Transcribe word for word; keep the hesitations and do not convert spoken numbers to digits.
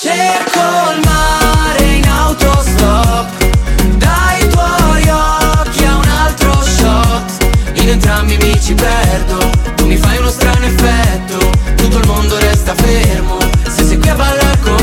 Cerco il mare in autostop, dai tuoi occhi a un altro shot. In entrambi mi ci perdo, tu mi fai uno strano effetto, tutto il mondo resta fermo. Se sei qui a ballare con